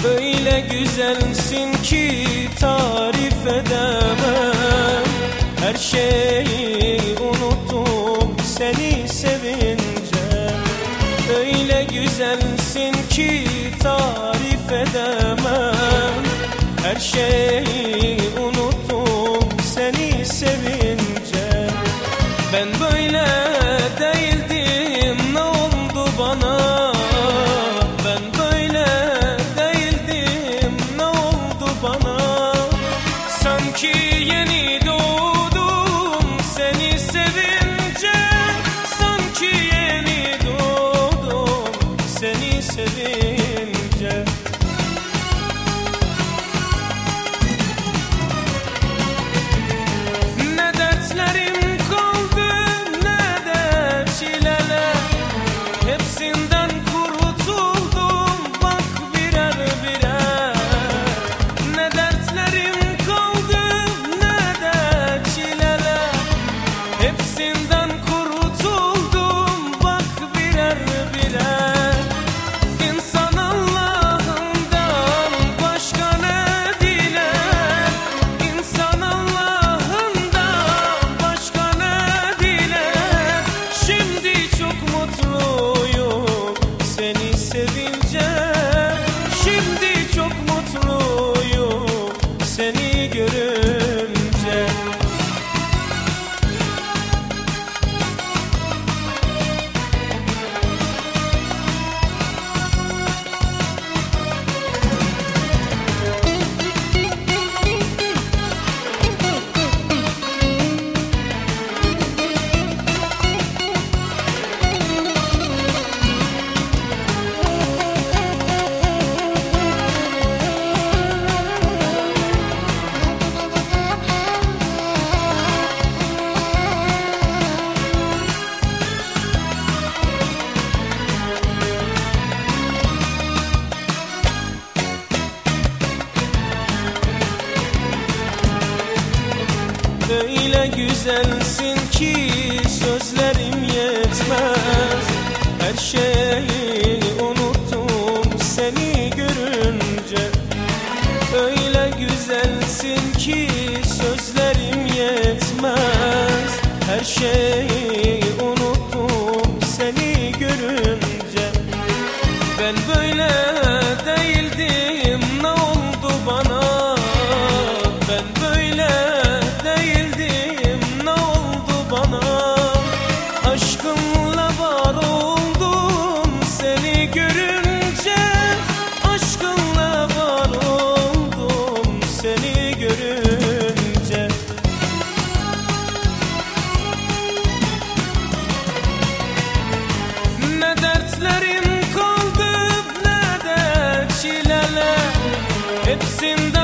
Öyle güzelsin ki tarif edemem. Her şeyi unuttum seni sevince. Öyle güzelsin ki tarif edemem. Her şeyi unuttum seni sevince. Ben böyle değildim, ne oldu bana? Ben böyle değildim, ne oldu bana? Sanki yeni doğdum seni sevince. Sanki yeni doğdum seni sevince. Ne dertlerim kaldı ne de çileler. Hepsinden kurtuldum bak birer birer. Ne dertlerim kaldı ne de çileler. Hepsinden kurtuldum bak birer birer. İnsan Allah'ından başka ne diler? İnsan Allah'ından başka ne diler? Şimdi çok mutluyum seni sevince. Şimdi çok mutluyum seni görünce. Öyle güzelsin ki sözlerim yetmez. Her şeyi unuttum seni görünce. Öyle güzelsin ki sözlerim yetmez. Her şeyi unuttum seni görünce. Ben böyle değildim, ne oldu bana? Ben böyle değildim, ne oldu bana? Aşkınla var oldum seni görünce. Aşkınla var oldum seni görünce. Ne dertlerim kaldı ne de çileler. Hepsinden